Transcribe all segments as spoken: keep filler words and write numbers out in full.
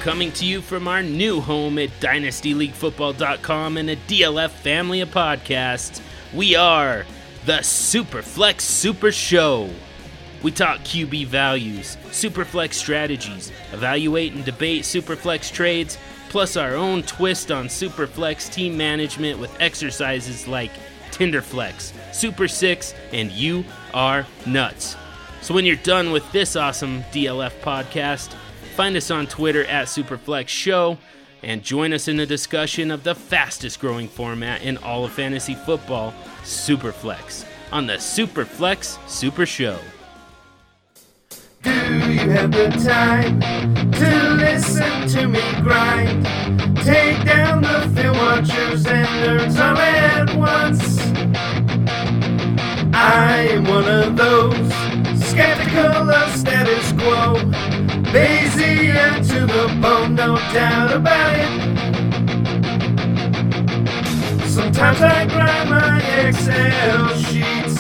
coming to you from our new home at dynasty league football dot com and a D L F family of podcasts. We are the Superflex Super Show. We talk Q B values, Superflex strategies, evaluate and debate Superflex trades, plus our own twist on Superflex team management with exercises like Tinderflex, Super Six, and You Are Nuts. So when you're done with this awesome D L F podcast, find us on Twitter at Superflex Show and join us in the discussion of the fastest growing format in all of fantasy football, Superflex, on the Superflex Super Show. Do you have the time to listen to me grind? Take down the film watchers and nerds all at once. I am one of those, skeptical of status quo, lazy and to the bone, no doubt about it. Sometimes I grind my Excel sheets,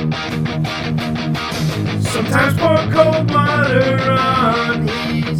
sometimes pour cold water on heat.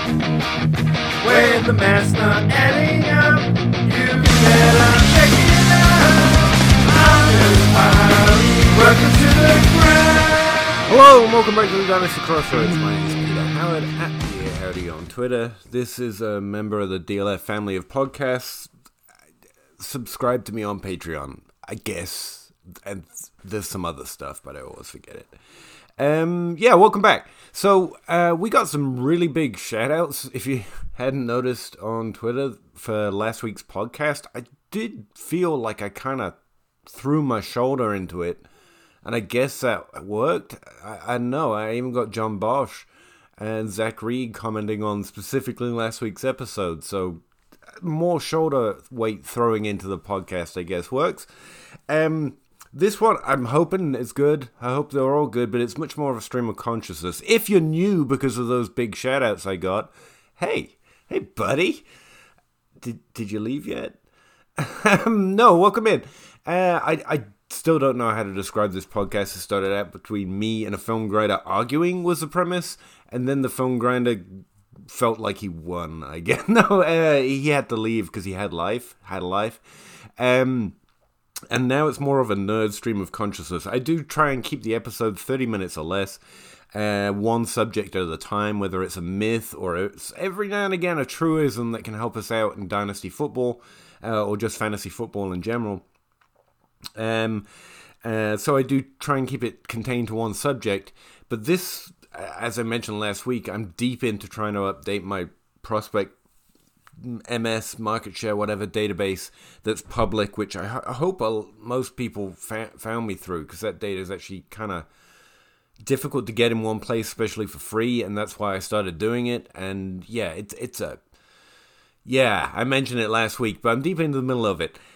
When the math's not adding up, you better check it out. I'm just Harry, welcome to the ground. Hello and welcome back to the Dynasty Crossroads. My name is Peter Howard at Peter Howdy on Twitter. This is a member of the D L F family of podcasts. Subscribe to me on Patreon, I guess. And there's some other stuff, but I always forget it. Um, yeah, welcome back. So, uh, we got some really big shout-outs. If you hadn't noticed on Twitter for last week's podcast, I did feel like I kind of threw my shoulder into it, and I guess that worked. I, I know, I even got John Bosch and Zach Reed commenting on specifically last week's episode, so more shoulder weight throwing into the podcast, I guess, works. Um... This one, I'm hoping is good. I hope they're all good, but it's much more of a stream of consciousness. If you're new because of those big shout-outs I got, hey, hey, buddy. Did did you leave yet? No, welcome in. Uh, I, I still don't know how to describe this podcast. It started out between me and a film grinder arguing was the premise, and then the film grinder felt like he won, I guess. No, uh, he had to leave because he had life, had a life. Um... And now it's more of a nerd stream of consciousness. I do try and keep the episode thirty minutes or less, uh, one subject at a time, whether it's a myth or it's every now and again a truism that can help us out in Dynasty football uh, or just fantasy football in general. Um, uh, so I do try and keep it contained to one subject. But this, as I mentioned last week, I'm deep into trying to update my prospect M S, market share, whatever database that's public, which I, ho- I hope I'll, most people fa- found me through, because that data is actually kind of difficult to get in one place, especially for free, and that's why I started doing it. And yeah, it's it's a yeah, I mentioned it last week, but I'm deep into the middle of it.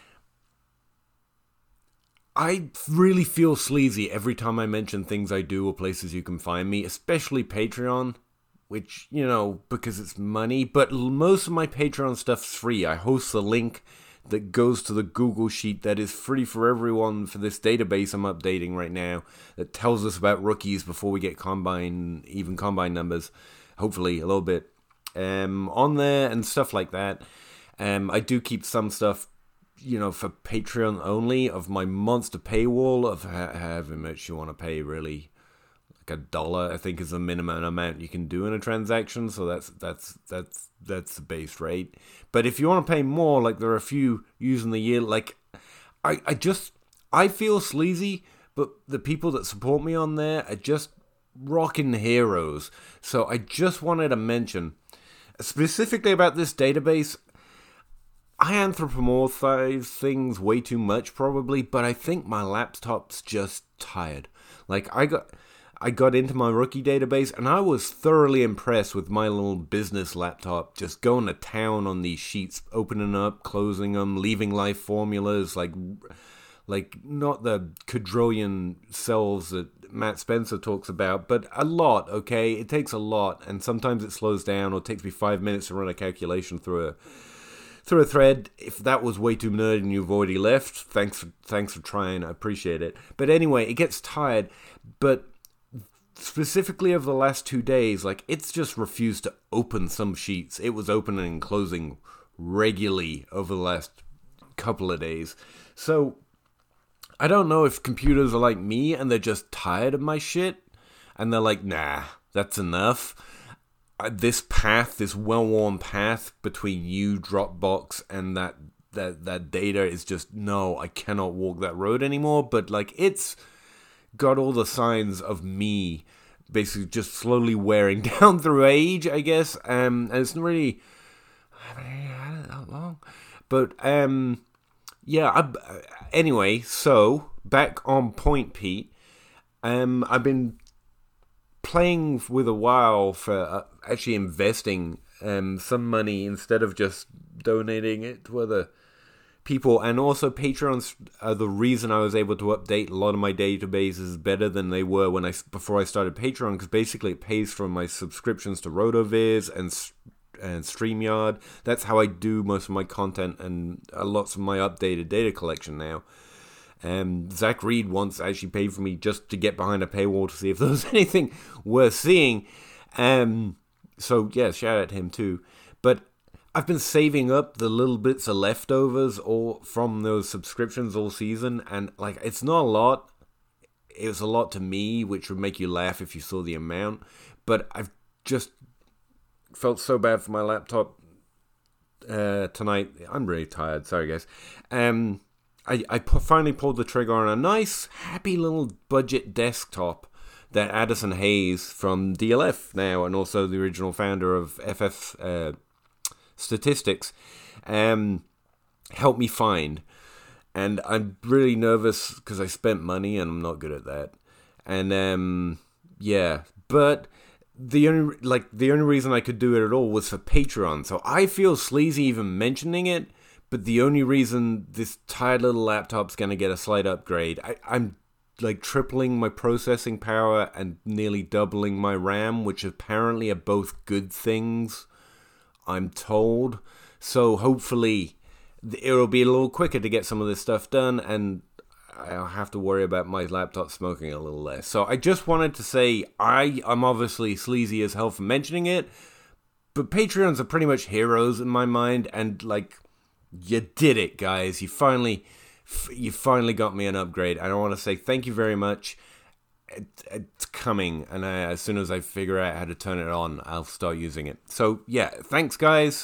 I really feel sleazy every time I mention things I do or places you can find me, especially Patreon. Which, you know, because it's money, but most of my Patreon stuff's free. I host the link that goes to the Google Sheet that is free for everyone for this database I'm updating right now that tells us about rookies before we get combine, even combine numbers, hopefully a little bit, um, on there and stuff like that. Um, I do keep some stuff, you know, for Patreon only of my monster paywall of ha- however much you want to pay, really. A dollar, I think, is the minimum amount you can do in a transaction, so that's that's that's that's the base rate. But if you want to pay more, like there are a few using the year, like I I just I feel sleazy, but the people that support me on there are just rocking heroes. So I just wanted to mention specifically about this database. I anthropomorphize things way too much, probably, but I think my laptop's just tired. Like I got. I got into my rookie database, and I was thoroughly impressed with my little business laptop, just going to town on these sheets, opening up, closing them, leaving life formulas, like like not the quadrillion cells that Matt Spencer talks about, but a lot, okay? It takes a lot, and sometimes it slows down, or it takes me five minutes to run a calculation through a through a thread. If that was way too nerdy and you've already left, thanks for, thanks for trying, I appreciate it. But anyway, it gets tired, but specifically over the last two days, like, it's just refused to open some sheets. It was opening and closing regularly over the last couple of days. So I don't know if computers are like me and they're just tired of my shit and they're like, nah, that's enough. This path, this well-worn path between you, Dropbox, and that that that data is just, no, I cannot walk that road anymore. But like, it's got all the signs of me basically just slowly wearing down through age, I guess. Um, and it's not really, I haven't had it that long, but um, yeah. I, anyway, so back on point, Pete. Um, I've been playing with a while for uh, actually investing um, some money instead of just donating it to other people. And also Patreons are the reason I was able to update a lot of my databases better than they were when I before I started Patreon, because basically it pays for my subscriptions to RotoViz and and StreamYard. That's how I do most of my content and uh, lots of my updated data collection now. Um, Zach Reed once actually paid for me just to get behind a paywall to see if there was anything worth seeing. Um, so, yeah, shout out to him too. But I've been saving up the little bits of leftovers all from those subscriptions all season. And, like, it's not a lot. It was a lot to me, which would make you laugh if you saw the amount. But I've just felt so bad for my laptop uh, tonight. I'm really tired. Sorry, guys. Um... I, I finally pulled the trigger on a nice, happy little budget desktop that Addison Hayes from D L F now, and also the original founder of F F uh, Statistics, um, helped me find. And I'm really nervous because I spent money and I'm not good at that. And um, yeah, but the only like the only reason I could do it at all was for Patreon. So I feel sleazy even mentioning it. But the only reason this tired little laptop's going to get a slight upgrade, I, I'm like tripling my processing power and nearly doubling my RAM, which apparently are both good things, I'm told. So hopefully it'll be a little quicker to get some of this stuff done, and I'll have to worry about my laptop smoking a little less. So I just wanted to say I, I'm obviously sleazy as hell for mentioning it, but Patreons are pretty much heroes in my mind, and like, you did it, guys. You finally, you finally got me an upgrade. And I want to say thank you very much. It, it's coming, and I, as soon as I figure out how to turn it on, I'll start using it. So yeah, thanks, guys.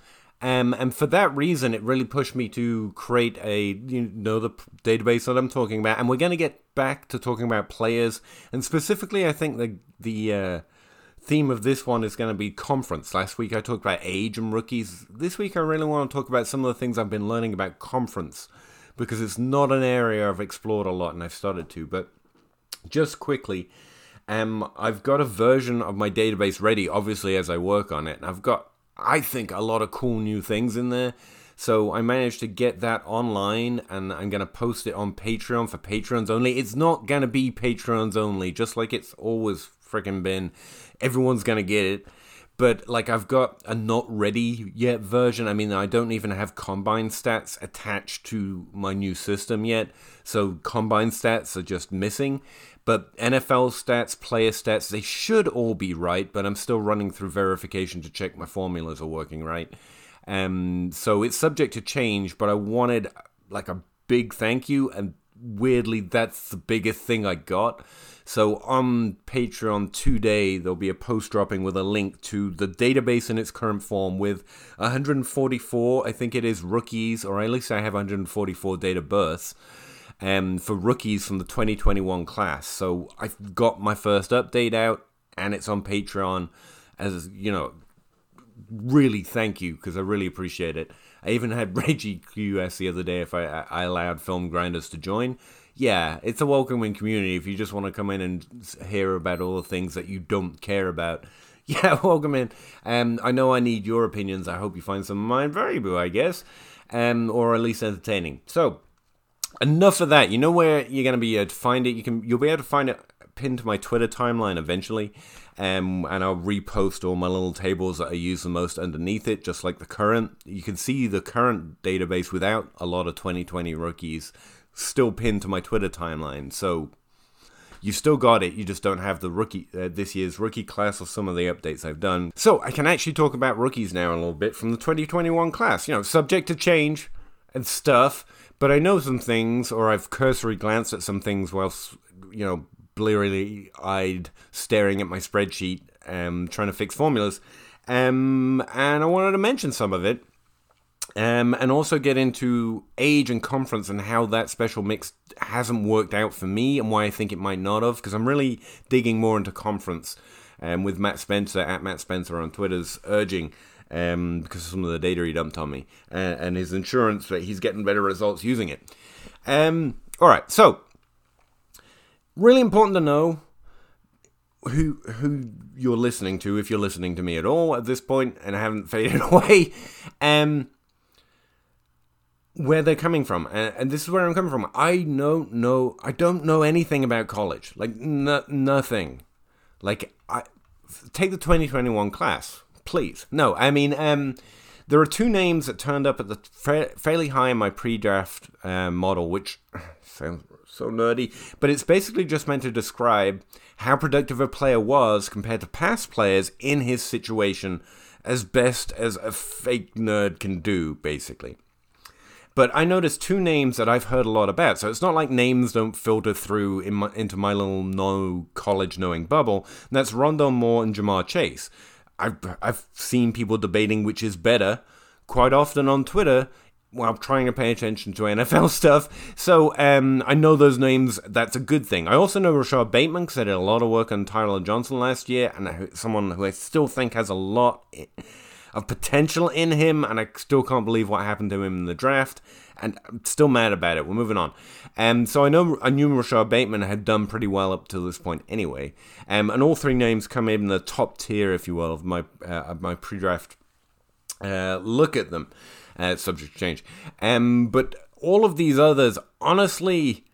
Um, and for that reason, it really pushed me to create a, you know, the database that I'm talking about. And we're going to get back to talking about players, and specifically, I think the the. Uh, theme of this one is going to be conference. Last week I talked about age and rookies. This week I really want to talk about some of the things I've been learning about conference, because it's not an area I've explored a lot, and I've started to. But just quickly, um, I've got a version of my database ready, obviously, as I work on it. And I've got, I think, a lot of cool new things in there. So I managed to get that online, and I'm going to post it on Patreon for Patrons only. It's not going to be Patrons only, just like it's always freaking been. Everyone's going to get it. But, like, I've got a not ready yet version. I mean, I don't even have Combine stats attached to my new system yet. So, Combine stats are just missing. But N F L stats, player stats, they should all be right. But I'm still running through verification to check my formulas are working right. Um, so, it's subject to change. But I wanted, like, a big thank you. And weirdly, that's the biggest thing I got. So on Patreon today, there'll be a post dropping with a link to the database in its current form with one hundred forty-four, I think it is, rookies, or at least I have one hundred forty-four date of births, um, for rookies from the twenty twenty-one class. So I've got my first update out, and it's on Patreon. As you know, really thank you, because I really appreciate it. I even had Reggie Q S the other day if I, I allowed Film Grinders to join. Yeah, it's a welcoming community. If you just want to come in and hear about all the things that you don't care about, yeah, welcome in. Um, I know I need your opinions. I hope you find some of mine valuable, I guess, um, or at least entertaining. So, enough of that. You know where you're going to be able to find it. You can, you'll be able to find it pinned to my Twitter timeline eventually, um, and I'll repost all my little tables that I use the most underneath it, just like the current. You can see the current database without a lot of twenty twenty rookies still pinned to my Twitter timeline. So You still got it, you just don't have the rookie uh, this year's rookie class or some of the updates I've done. So I can actually talk about rookies now a little bit from the twenty twenty-one class. You know, subject to change and stuff, but I know some things, or I've cursory glanced at some things whilst, you know, blearily eyed staring at my spreadsheet, um, trying to fix formulas. Um, and I wanted to mention some of it, um, and also get into age and conference and how that special mix hasn't worked out for me and why I think it might not have, because I'm really digging more into conference, um, with Matt Spencer, at Matt Spencer on Twitter's urging, um, because of some of the data he dumped on me, uh, and his insurance that he's getting better results using it. Um, all right, so really important to know who who you're listening to, if you're listening to me at all at this point and haven't faded away, um, where they're coming from. And, and this is where I'm coming from. I know, know, I don't know anything about college. Like, no, nothing. Like, I take the twenty twenty-one class, please. No, I mean, um, there are two names that turned up at the fa- fairly high in my pre-draft uh, model, which sounds so nerdy, but it's basically just meant to describe how productive a player was compared to past players in his situation, as best as a fake nerd can do, basically. But I noticed two names that I've heard a lot about, so it's not like names don't filter through in my, into my little no college knowing bubble, and that's Rondale Moore and Ja'Marr Chase. I've, I've seen people debating which is better quite often on Twitter, while trying to pay attention to N F L stuff. So um, I know those names. That's a good thing. I also know Rashad Bateman, because I did a lot of work on Tyler Johnson last year, and someone who I still think has a lot of potential in him, and I still can't believe what happened to him in the draft, and I'm still mad about it. We're moving on. Um, so I know I knew Rashad Bateman had done pretty well up to this point anyway, um, and all three names come in the top tier, if you will, of my, uh, of my pre-draft uh, look at them. Uh, subject to change. Um, but all of these others, honestly,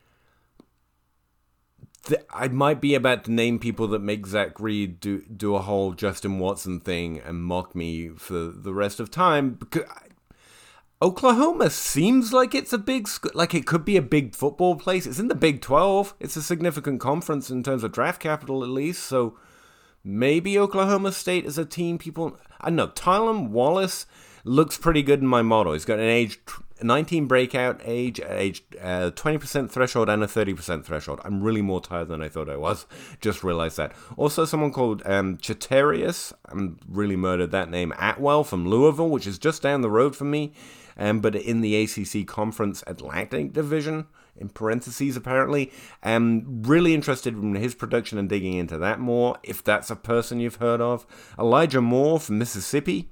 th- I might be about to name people that make Zach Reed do, do a whole Justin Watson thing and mock me for the rest of time. Because I, Oklahoma seems like it's a big, sc- like it could be a big football place. It's in the Big twelve. It's a significant conference in terms of draft capital, at least. So maybe Oklahoma State is a team people... I don't know. Tylan Wallace looks pretty good in my model. He's got an age nineteen breakout age, age uh, twenty percent threshold and a thirty percent threshold. I'm really more tired than I thought I was. Just realized that. Also, someone called um, Chatarius, I'm really murdered that name, Atwell from Louisville, which is just down the road from me, um, but in the A C C Conference Atlantic Division, in parentheses apparently. I'm really interested in his production and digging into that more, if that's a person you've heard of. Elijah Moore from Mississippi.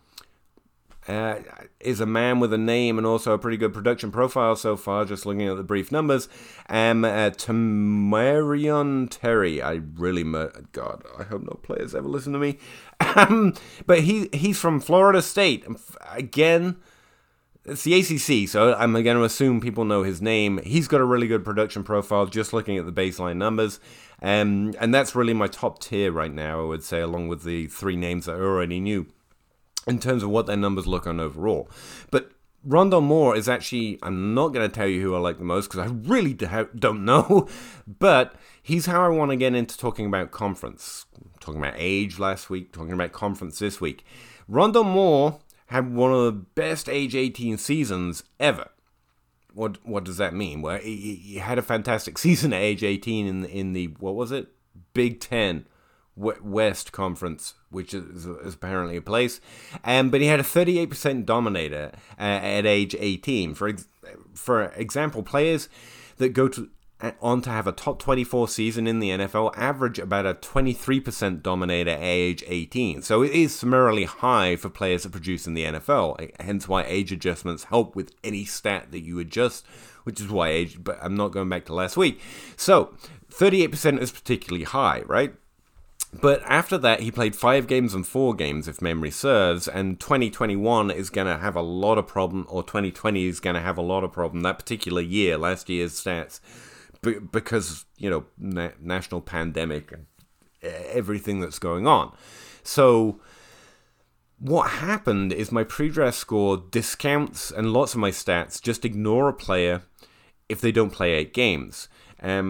Uh, is a man with a name and also a pretty good production profile so far, just looking at the brief numbers. Um, uh, Tamarion Terry, I really, mur- God, I hope no players ever listen to me. Um, but he he's from Florida State. Again, it's the A C C, so I'm going to assume people know his name. He's got a really good production profile, just looking at the baseline numbers. Um, and that's really my top tier right now, I would say, along with the three names that I already knew, in terms of what their numbers look on overall. But Rondale Moore is actually, I'm not going to tell you who I like the most, because I really don't know, but he's how I want to get into talking about conference. Talking about age last week, talking about conference this week. Rondale Moore had one of the best age eighteen seasons ever. What what does that mean? Well, he, he had a fantastic season at age eighteen in, in the, what was it? Big Ten West Conference, which is, is apparently a place, um, but he had a thirty-eight percent dominator uh, at age eighteen. For ex- for example, players that go to on to have a top twenty-four season in the N F L average about a twenty-three percent dominator at age eighteen. So it is summarily high for players that produce in the N F L. Hence why age adjustments help with any stat that you adjust, which is why age. But I'm not going back to last week. So thirty-eight percent is particularly high, right? But after that, he played five games and four games, if memory serves, and twenty twenty-one is going to have a lot of problem, or twenty twenty is going to have a lot of problem, that particular year, last year's stats, b- because, you know, na- national pandemic and everything that's going on. So what happened is my pre-draft score discounts, and lots of my stats just ignore a player if they don't play eight games. Um...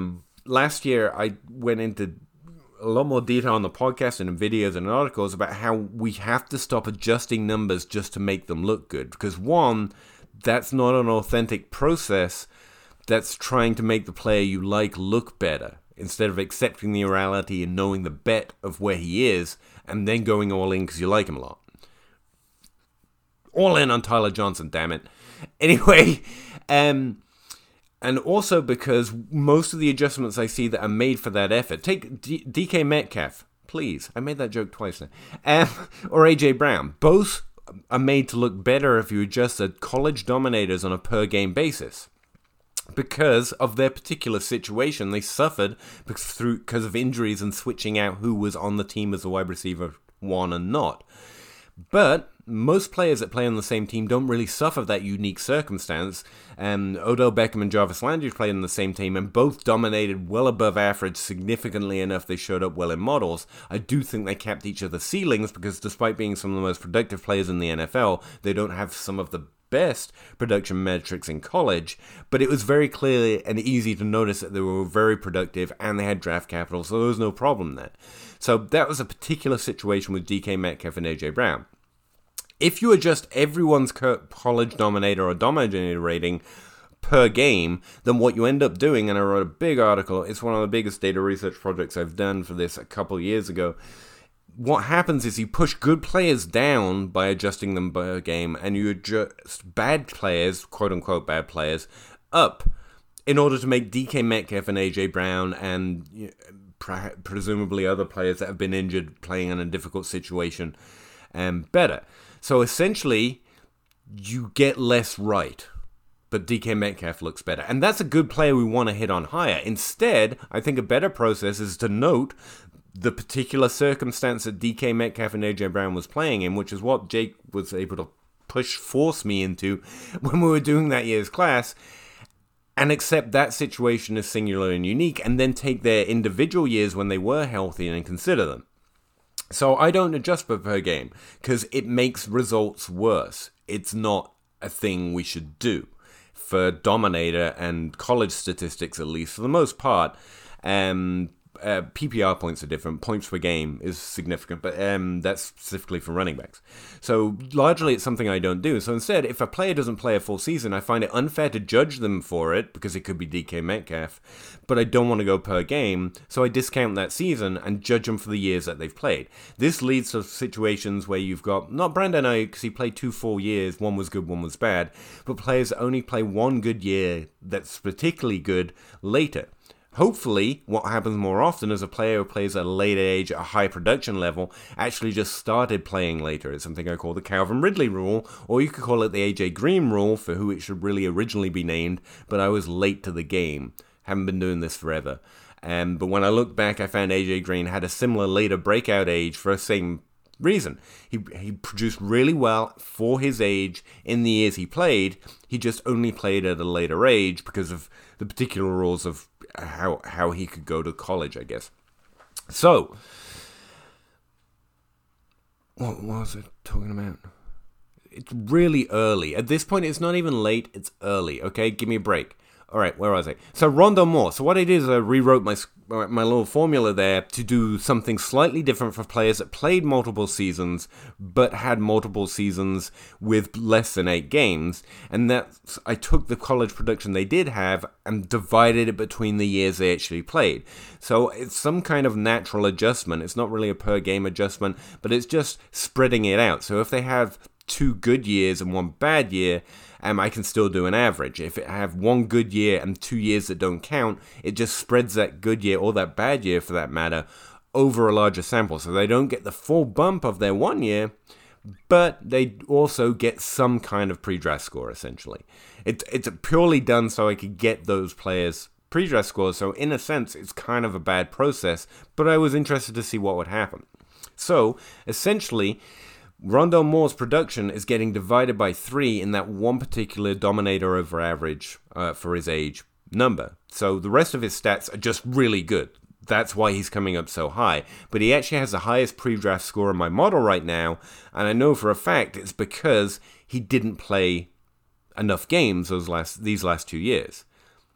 last year I went into a lot more detail on the podcast and in videos and articles about how we have to stop adjusting numbers just to make them look good. Because one, that's not an authentic process. That's trying to make the player you like look better, instead of accepting the reality and knowing the bet of where he is, and then going all in because you like him a lot. All in on Tyler Johnson, damn it. Anyway, um, and also because most of the adjustments I see that are made for that effort, take D- DK Metcalf, please. I made that joke twice now. Um, or A J Brown. Both are made to look better if you adjust the college dominators on a per-game basis. Because of their particular situation, they suffered because, through, because of injuries and switching out who was on the team as a wide receiver one and not. But most players that play on the same team don't really suffer that unique circumstance. Um, Odell Beckham and Jarvis Landry played on the same team and both dominated well above average, significantly enough they showed up well in models. I do think they capped each other's ceilings because despite being some of the most productive players in the N F L, they don't have some of the best production metrics in college, but it was very clear and easy to notice that they were very productive and they had draft capital, so there was no problem there. So that was a particular situation with D K Metcalf and A J Brown. If you adjust everyone's college dominator or dominator rating per game, then what you end up doing, and I wrote a big article, it's one of the biggest data research projects I've done for this a couple years ago. What happens is you push good players down by adjusting them per game, and you adjust bad players, quote-unquote bad players, up in order to make D K Metcalf and A J Brown and you know, pre- presumably other players that have been injured playing in a difficult situation um, better. So essentially, you get less right, but D K Metcalf looks better. And that's a good player we want to hit on higher. Instead, I think a better process is to note the particular circumstance that D K Metcalf and A J Brown was playing in, which is what Jake was able to push, force me into when we were doing that year's class, and accept that situation as singular and unique, and then take their individual years when they were healthy and consider them. So I don't adjust per, per game, because it makes results worse. It's not a thing we should do. For Dominator and college statistics, at least, for the most part, um... Uh, P P R points are different. Points per game is significant, but um, that's specifically for running backs. So largely it's something I don't do. So instead, if a player doesn't play a full season, I find it unfair to judge them for it because it could be D K Metcalf, but I don't want to go per game, so I discount that season and judge them for the years that they've played. This leads to situations where you've got, not Brandon Ayuk because he played two full years, one was good, one was bad, but players that only play one good year that's particularly good later. Hopefully, what happens more often is a player who plays at a later age at a high production level actually just started playing later. It's something I call the Calvin Ridley rule, or you could call it the A J Green rule, for who it should really originally be named, but I was late to the game. Haven't been doing this forever. Um, but when I look back, I found A J Green had a similar later breakout age for the same reason. He he produced really well for his age in the years he played. He just only played at a later age because of the particular rules of how how he could go to college, I guess. So, what, what was I talking about? It's really early. At this point, it's not even late, it's early, okay? Give me a break. All right, where was I? So Rondale Moore. So what I did is I rewrote my my little formula there to do something slightly different for players that played multiple seasons, but had multiple seasons with less than eight games. And that's, I took the college production they did have and divided it between the years they actually played. So it's some kind of natural adjustment. It's not really a per game adjustment, but it's just spreading it out. So if they have two good years and one bad year, Um, I can still do an average. If I have one good year and two years that don't count, it just spreads that good year, or that bad year for that matter, over a larger sample. So they don't get the full bump of their one year, but they also get some kind of pre-draft score, essentially. It, it's purely done so I could get those players' pre-draft scores. So in a sense, it's kind of a bad process, but I was interested to see what would happen. So essentially, Rondale Moore's production is getting divided by three in that one particular dominator over average uh, for his age number. So the rest of his stats are just really good. That's why he's coming up so high. But he actually has the highest pre-draft score in my model right now, and I know for a fact it's because he didn't play enough games those last these last two years.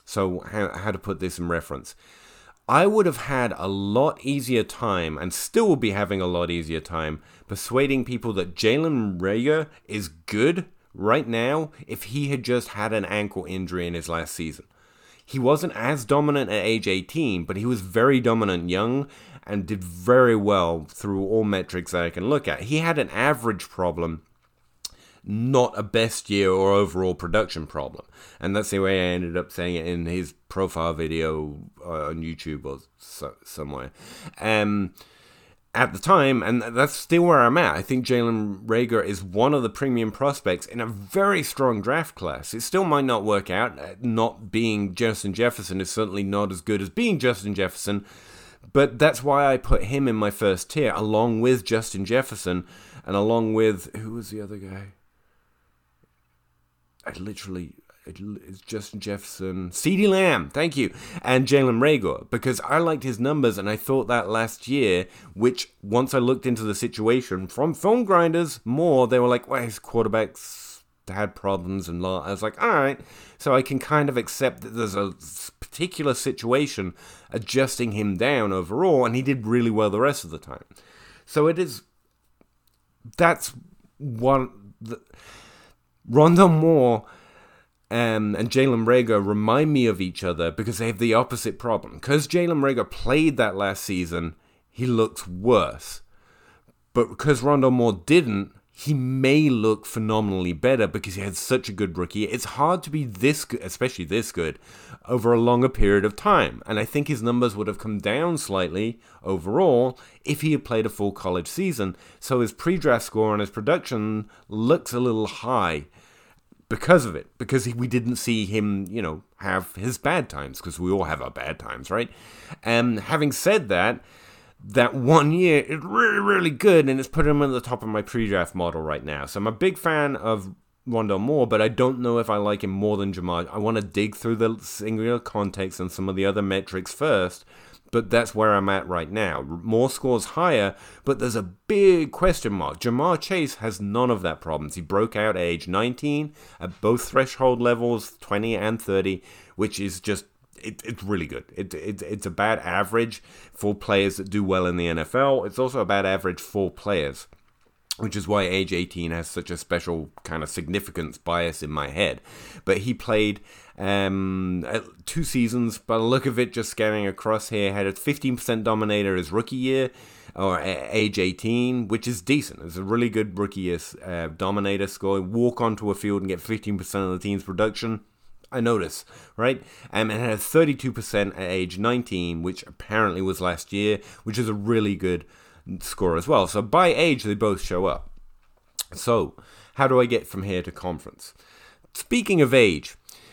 So how, how to put this in reference. I would have had a lot easier time, and still will be having a lot easier time, persuading people that Jalen Reagor is good right now if he had just had an ankle injury in his last season. He wasn't as dominant at age eighteen, but he was very dominant young and did very well through all metrics that I can look at. He had an average problem, not a best year or overall production problem. And that's the way I ended up saying it in his profile video on YouTube or so, somewhere. Um, at the time, and that's still where I'm at. I think Jalen Reagor is one of the premium prospects in a very strong draft class. It still might not work out. Not being Justin Jefferson is certainly not as good as being Justin Jefferson, but that's why I put him in my first tier, along with Justin Jefferson, and along with, who was the other guy? I literally... It's Justin Jefferson, CeeDee Lamb, thank you, and Jalen Reagor, because I liked his numbers, and I thought that last year, which once I looked into the situation from Film Grinders more, they were like, well, his quarterbacks had problems, and I was like, all right, so I can kind of accept that there's a particular situation adjusting him down overall, and he did really well the rest of the time. So it is, that's one, the, Rondale Moore Um, and Jalen Reagor remind me of each other because they have the opposite problem. Because Jalen Reagor played that last season, he looks worse. But because Rondale Moore didn't, he may look phenomenally better because he had such a good rookie. It's hard to be this good, especially this good, over a longer period of time. And I think his numbers would have come down slightly overall if he had played a full college season. So his pre-draft score and his production looks a little high. Because of it, because he, we didn't see him, you know, have his bad times, because we all have our bad times, right? And having said that, that one year is really, really good, and it's put him at the top of my pre-draft model right now. So I'm a big fan of Rondale Moore, but I don't know if I like him more than Ja'Marr. I want to dig through the singular context and some of the other metrics first, but that's where I'm at right now. Moore scores higher, but there's a big question mark. Ja'Marr Chase has none of that problems. He broke out at age nineteen at both threshold levels, twenty and thirty, which is just, it, it's really good. It, it, it's a bad average for players that do well in the N F L. It's also a bad average for players, which is why age eighteen has such a special kind of significance bias in my head. But he played um, two seasons, by the look of it, just scanning across here, had a fifteen percent dominator his rookie year, or age eighteen, which is decent. It's a really good rookie year uh, dominator score. Walk onto a field and get fifteen percent of the team's production. I notice, right? Um, and had a thirty-two percent at age nineteen, which apparently was last year, which is a really good score as well. So by age, they both show up. So how do I get from here to conference? Speaking of age,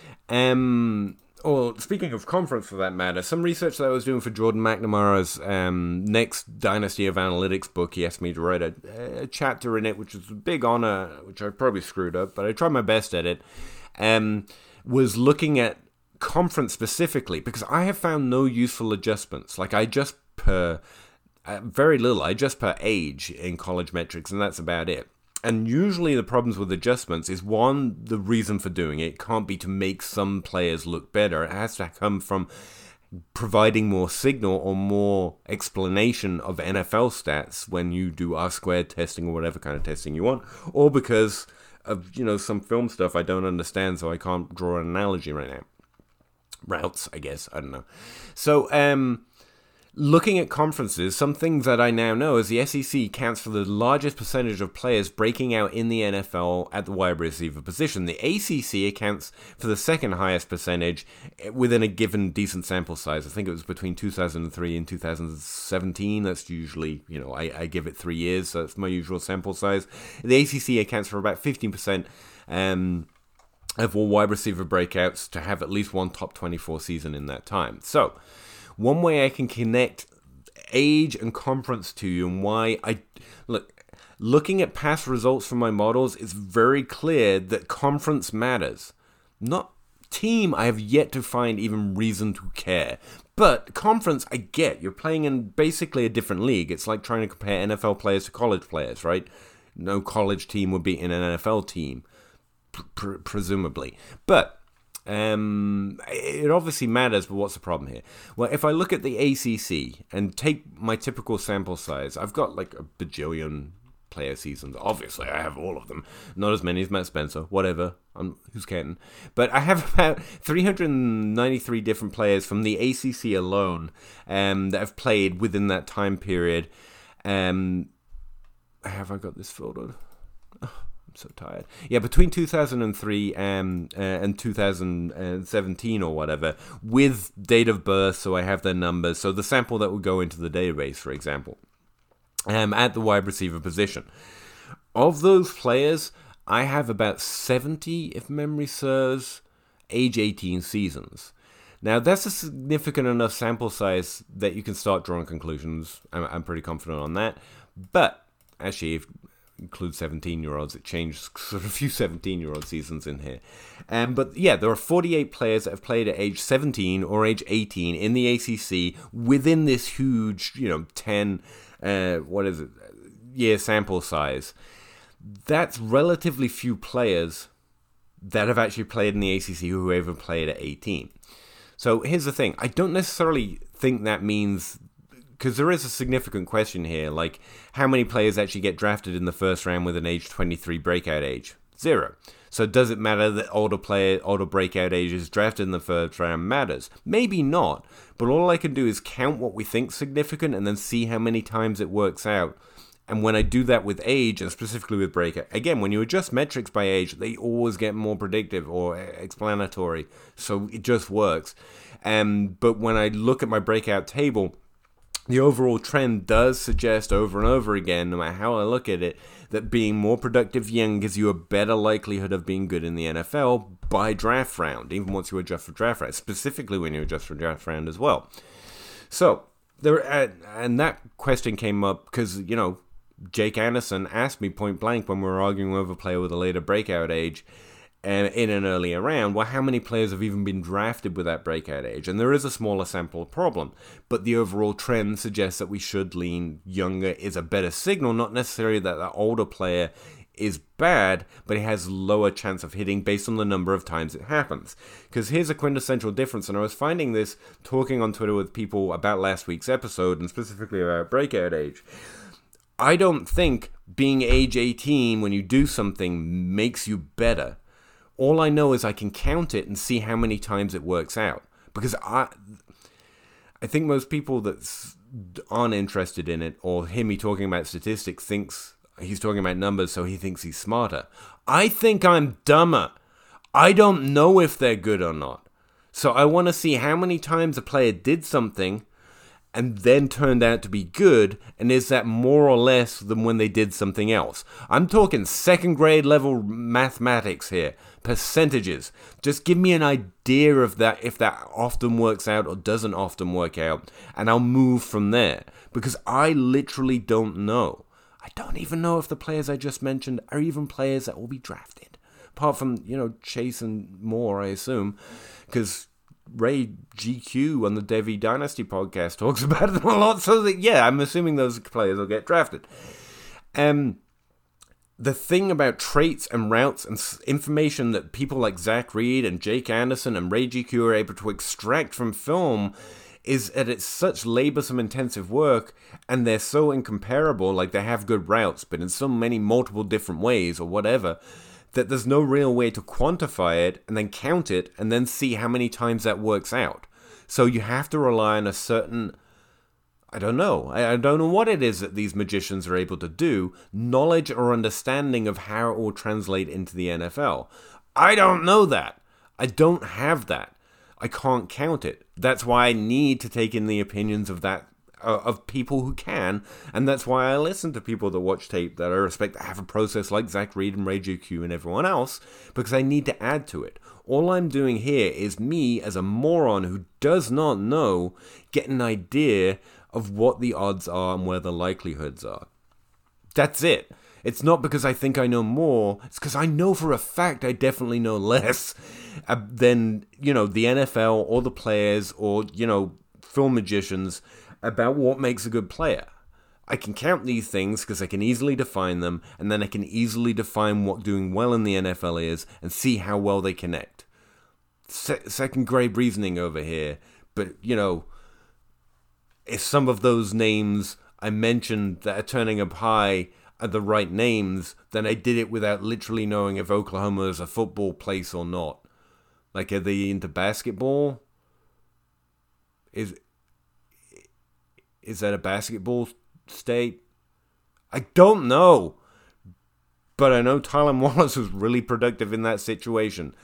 um, or speaking of conference for that matter, some research that I was doing for Jordan McNamara's um, next Dynasty of Analytics book, he asked me to write a, a chapter in it, which was a big honor, which I probably screwed up, but I tried my best at it, um, was looking at conference specifically, because I have found no useful adjustments. Like, I adjust per, uh, very little, I adjust per age in college metrics, and that's about it. And usually the problems with adjustments is, one, the reason for doing it can't be to make some players look better. It has to come from providing more signal or more explanation of N F L stats when you do R-squared testing or whatever kind of testing you want, or because of, you know, some film stuff I don't understand, so I can't draw an analogy right now. Routes, I guess. I don't know. So, um... looking at conferences, some things that I now know is the S E C counts for the largest percentage of players breaking out in the N F L at the wide receiver position. The A C C accounts for the second highest percentage within a given decent sample size. I think it was between two thousand three and two thousand seventeen. That's usually, you know, I, I give it three years, so that's my usual sample size. The A C C accounts for about fifteen percent um, of all wide receiver breakouts to have at least one top twenty-four season in that time. So, one way I can connect age and conference to you, and why I look looking at past results from my models, it's very clear that conference matters. Not team, I have yet to find even reason to care. But conference, I get. You're playing in basically a different league. It's like trying to compare N F L players to college players, right? No college team would beat an N F L team, pr- presumably. But Um, it obviously matters, but what's the problem here? Well, if I look at the A C C and take my typical sample size, I've got like a bajillion player seasons. Obviously, I have all of them. Not as many as Matt Spencer. Whatever. I'm, who's counting? But I have about three hundred ninety-three different players from the A C C alone um, that have played within that time period. Um, have I got this filled in? Oh, I'm so tired. Yeah, between two thousand three um, uh, and two thousand seventeen or whatever, with date of birth, so I have their numbers. So the sample that would go into the database, for example. Um, at the wide receiver position. Of those players, I have about seventy, if memory serves, age eighteen seasons. Now, that's a significant enough sample size that you can start drawing conclusions. I'm, I'm pretty confident on that. But, actually, if include seventeen-year-olds, it changed sort of a few seventeen-year-old seasons in here. Um, but, yeah, there are forty-eight players that have played at age seventeen or age eighteen in the A C C within this huge, you know, ten... Uh, what is it? Year sample size. That's relatively few players that have actually played in the A C C who ever played at eighteen. So here's the thing. I don't necessarily think that means, because there is a significant question here, like how many players actually get drafted in the first round with an age twenty-three breakout age? Zero. So does it matter that older player, older breakout ages drafted in the first round matters? Maybe not, but all I can do is count what we think significant and then see how many times it works out. And when I do that with age, and specifically with breakout, again, when you adjust metrics by age, they always get more predictive or explanatory, so it just works. Um, but when I look at my breakout table, the overall trend does suggest over and over again, no matter how I look at it, that being more productive young gives you a better likelihood of being good in the N F L by draft round, even once you adjust for draft round, specifically when you adjust for draft round as well. So, there, uh, and that question came up because, you know, Jake Anderson asked me point blank when we were arguing over a player with a later breakout age, Uh, in an earlier round, well, how many players have even been drafted with that breakout age? And there is a smaller sample problem, but the overall trend suggests that we should lean younger is a better signal, not necessarily that the older player is bad, but he has lower chance of hitting based on the number of times it happens. Because here's a quintessential difference, and I was finding this talking on Twitter with people about last week's episode, and specifically about breakout age. I don't think being age eighteen when you do something makes you better. All I know is I can count it and see how many times it works out. Because I I think most people that aren't interested in it or hear me talking about statistics thinks he's talking about numbers, so he thinks he's smarter. I think I'm dumber. I don't know if they're good or not. So I want to see how many times a player did something and then turned out to be good, and is that more or less than when they did something else? I'm talking second grade level mathematics here. Percentages. Just give me an idea of that, if that often works out or doesn't often work out, and I'll move from there. Because I literally don't know. I don't even know if the players I just mentioned are even players that will be drafted. Apart from, you know, Chase and Moore, I assume. Because Ray G Q on the Devi Dynasty podcast talks about them a lot, so that, yeah, I'm assuming those players will get drafted. Um, the thing about traits and routes and information that people like Zach Reed and Jake Anderson and Ray G Q are able to extract from film is that it's such laborsome intensive work, and they're so incomparable, like they have good routes, but in so many multiple different ways or whatever, that there's no real way to quantify it and then count it and then see how many times that works out. So you have to rely on a certain, I don't know, I don't know what it is that these magicians are able to do, knowledge or understanding of how it will translate into the N F L. I don't know that. I don't have that. I can't count it. That's why I need to take in the opinions of that uh, of people who can, and that's why I listen to people that watch tape that I respect, that have a process like Zach Reed and Ray J Q and everyone else, because I need to add to it. All I'm doing here is me, as a moron who does not know, get an idea of what the odds are and where the likelihoods are. That's it. It's not because I think I know more. It's because I know for a fact I definitely know less uh, than, you know, the N F L or the players or, you know, film magicians about what makes a good player. I can count these things because I can easily define them, and then I can easily define what doing well in the N F L is and see how well they connect. se- second grade reasoning over here. But, you know, if some of those names I mentioned that are turning up high are the right names, then I did it without literally knowing if Oklahoma is a football place or not. Like, are they into basketball? Is is that a basketball state? I don't know. But I know Tylan Wallace was really productive in that situation.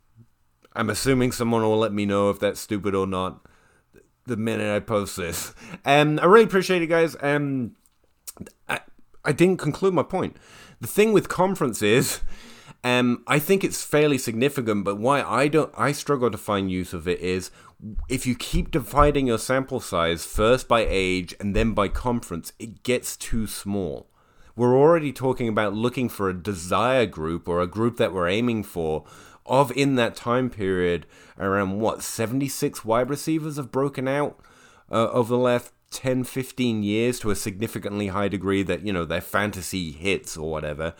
I'm assuming someone will let me know if that's stupid or not the minute I post this. Um, I really appreciate it, guys. Um, I, I didn't conclude my point. The thing with conference is, um, I think it's fairly significant, but why I don't, I struggle to find use of it is if you keep dividing your sample size first by age and then by conference, it gets too small. We're already talking about looking for a desire group or a group that we're aiming for of in that time period around what seventy-six wide receivers have broken out uh, over the last ten, fifteen years to a significantly high degree that, you know, their fantasy hits or whatever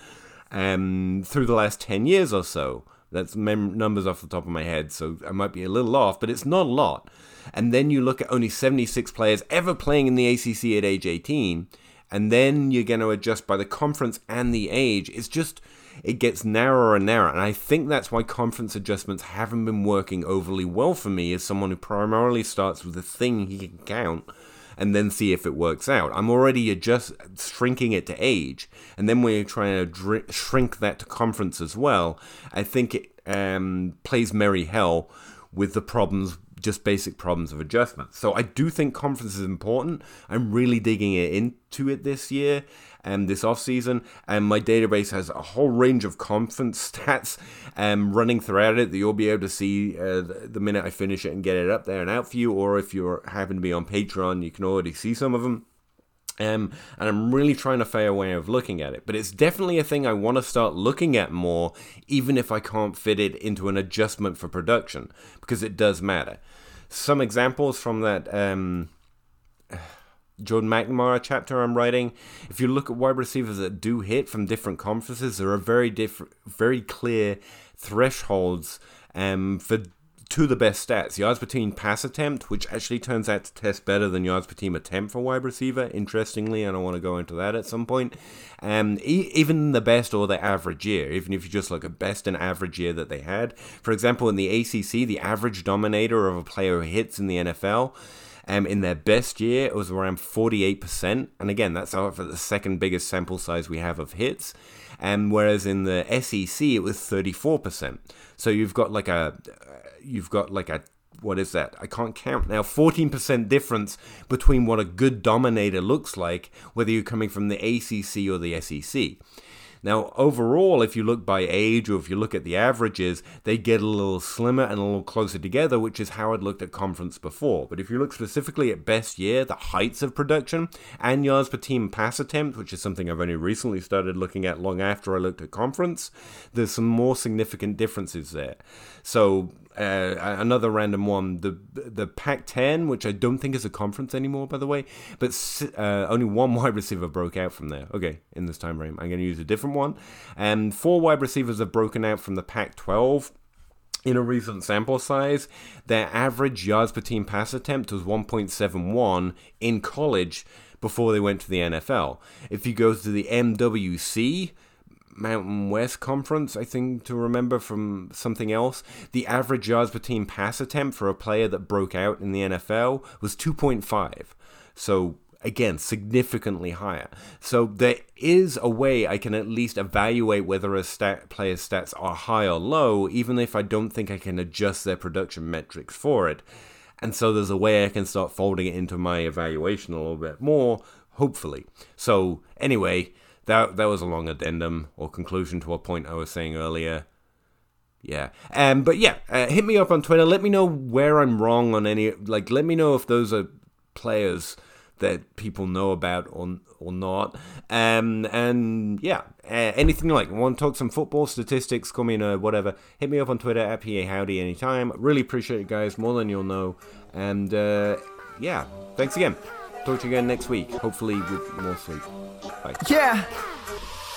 um, through the last ten years or so. That's mem- numbers off the top of my head, so I might be a little off, but it's not a lot. And then you look at only seventy-six players ever playing in the A C C at age eighteen, and then you're going to adjust by the conference and the age. It's just, it gets narrower and narrower. And I think that's why conference adjustments haven't been working overly well for me as someone who primarily starts with a thing he can count and then see if it works out. I'm already adjust shrinking it to age. And then when you're trying to dr- shrink that to conference as well, I think it um, plays merry hell with the problems, just basic problems of adjustment. So I do think conference is important. I'm really digging it into it this year and this offseason. And my database has a whole range of conference stats um, running throughout it that you'll be able to see uh, the minute I finish it and get it up there and out for you. Or if you happen to be on Patreon, you can already see some of them. Um, and I'm really trying to find a way of looking at it. But it's definitely a thing I want to start looking at more, even if I can't fit it into an adjustment for production, because it does matter. Some examples from that um, Jordan McNamara chapter I'm writing. If you look at wide receivers that do hit from different conferences, there are very different, very clear thresholds um, for to the best stats. Yards per team pass attempt, which actually turns out to test better than yards per team attempt for wide receiver, interestingly, and I want to go into that at some point. Um, e- even the best or the average year, even if you just look at best and average year that they had. For example, in the A C C, the average dominator of a player who hits in the N F L, um, in their best year, it was around forty-eight percent. And again, that's for the second biggest sample size we have of hits. And whereas in the S E C, it was thirty-four percent. So you've got like a... You've got like a, what is that? I can't count now. fourteen percent difference between what a good dominator looks like, whether you're coming from the A C C or the S E C. Now, overall, if you look by age or if you look at the averages, they get a little slimmer and a little closer together, which is how I'd looked at conference before. But if you look specifically at best year, the heights of production, and yards per team pass attempt, which is something I've only recently started looking at long after I looked at conference, there's some more significant differences there. So, uh, another random one, the the Pac ten, which I don't think is a conference anymore, by the way, but uh, only one wide receiver broke out from there. Okay, in this time frame, I'm going to use a different one. And four wide receivers have broken out from the Pac twelve in a recent sample size. Their average yards per team pass attempt was one point seven one in college before they went to the N F L. If you go to the M W C, Mountain West Conference, I think to remember from something else, the average yards per team pass attempt for a player that broke out in the N F L was two point five. So again, significantly higher. So there is a way I can at least evaluate whether a stat player's stats are high or low, even if I don't think I can adjust their production metrics for it. And so there's a way I can start folding it into my evaluation a little bit more, hopefully. So anyway, that that was a long addendum or conclusion to a point I was saying earlier. Yeah. Um, but yeah, uh, hit me up on Twitter. Let me know where I'm wrong on any, like, let me know if those are players that people know about or or not. Um, and yeah, uh, anything you like. Want to talk some football statistics, call me in a whatever, hit me up on Twitter at P A Howdy anytime. Really appreciate it, guys, more than you'll know. And uh, yeah, thanks again. Talk to you again next week, hopefully with more sleep. Bye. Yeah.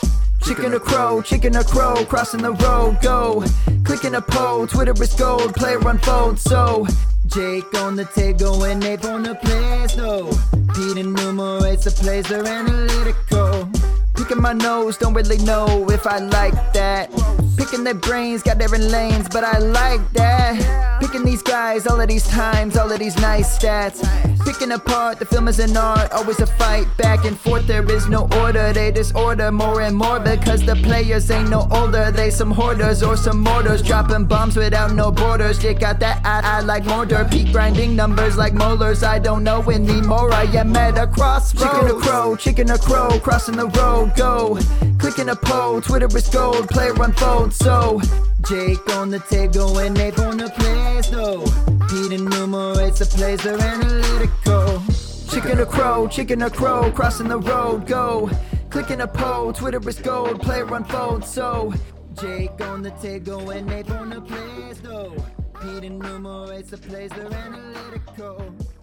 Chicken or crow, chicken or crow, crossing the road, go. Clicking a pole, Twitter is gold, player unfold, so. Jake on the table and Ape on the plays, no. Pete enumerates the plays, they're analytical. Picking my nose, don't really know if I like that. Picking their brains, got different lanes, but I like that. Picking these guys, all of these times, all of these nice stats. Picking apart, the film is an art, always a fight back and forth. There is no order, they disorder more and more because the players ain't no older. They some hoarders or some mortars, dropping bombs without no borders. They got that I, I like mortar, peak grinding numbers like molars. I don't know anymore, I am at a crossroads. Chicken or crow, chicken or crow, crossing the road, go. Clicking a pole, Twitter is gold, player unfold, so. Jake on the table and Ape on the plays, no. Pete enumerates the plays, they're analytical. Chicken or crow, chicken or crow, crossing the road, go. Clicking a pole, Twitter is gold, player unfold, so. Jake on the table and Ape on the plays, no. Pete enumerates the plays, they're analytical.